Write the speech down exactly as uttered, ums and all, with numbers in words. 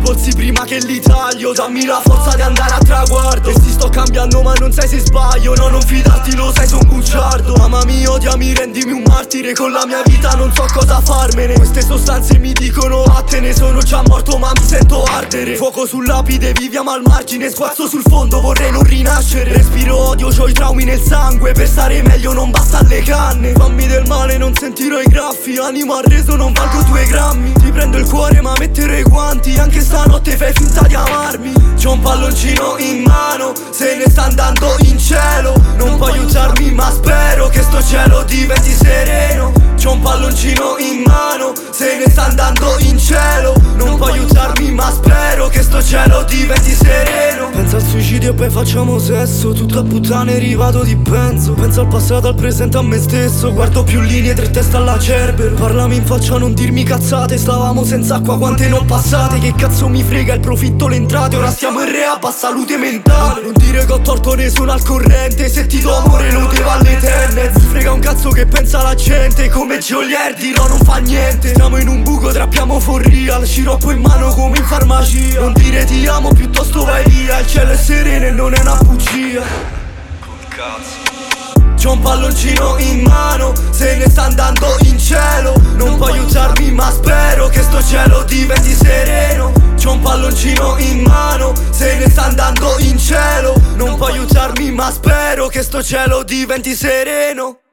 polsi prima che li taglio. Dammi la forza di andare a traguardo. E ti sto cambiando ma non sai se sbaglio. No, non fidarti, lo sai, son bugiardo. Amami, odiami, rendimi un martire. Con la mia vita non so cosa farmene. Queste sostanze mi dicono vattene. Sono già morto ma mi sento ardere. Fuoco sul lapide, viviamo al margine. Sguazzo sul fondo, vorrei non rinascere. Respiro odio, c'ho i traumi nel sangue. Per stare meglio non basta le canne. Fammi del male, non sentirò i graffi. Animo arreso, non valgo due grammi. Ti prendo il cuore ma metterò i guanti. Anche stanotte fai finta di amarmi. C'ho un palloncino in mano, se ne sta andando in cielo. Non puoi aiutarmi ma spero che sto cielo diventi sereno. C'ho un palloncino in mano, se ne sta andando in cielo. Non puoi aiutarmi ma spero che sto cielo diventi sereno. Penso al suicidio e poi facciamo sesso. Tutto a puttane arrivato di penso. Penso al passato, al presente, a me stesso. Guardo più linee, tre teste alla Cerbero. Parlami in faccia, non dirmi cazzate. Stavamo senza acqua, quante ne ho passate. Che cazzo mi frega il profitto, le entrate. Ora stiamo in rehab a salute mentale. Non dire che ho torto, ne sono al corrente. Se ti do amore lo devo alle tenne. Mi frega un cazzo che pensa la gente. Come Goliardi, no, non fa niente. Siamo in un buco, trappiamo for real. Sciroppo in mano come in farmacia. Non dire ti amo, piuttosto vai via. Il cielo è sereno e non è una bugia. Col cazzo. C'ho un palloncino in mano, se ne sta andando in cielo. Non puoi aiutarmi ma spero che sto cielo diventi sereno. C'ho un palloncino in mano, se ne sta andando in cielo. Non puoi aiutarmi ma spero che sto cielo diventi sereno.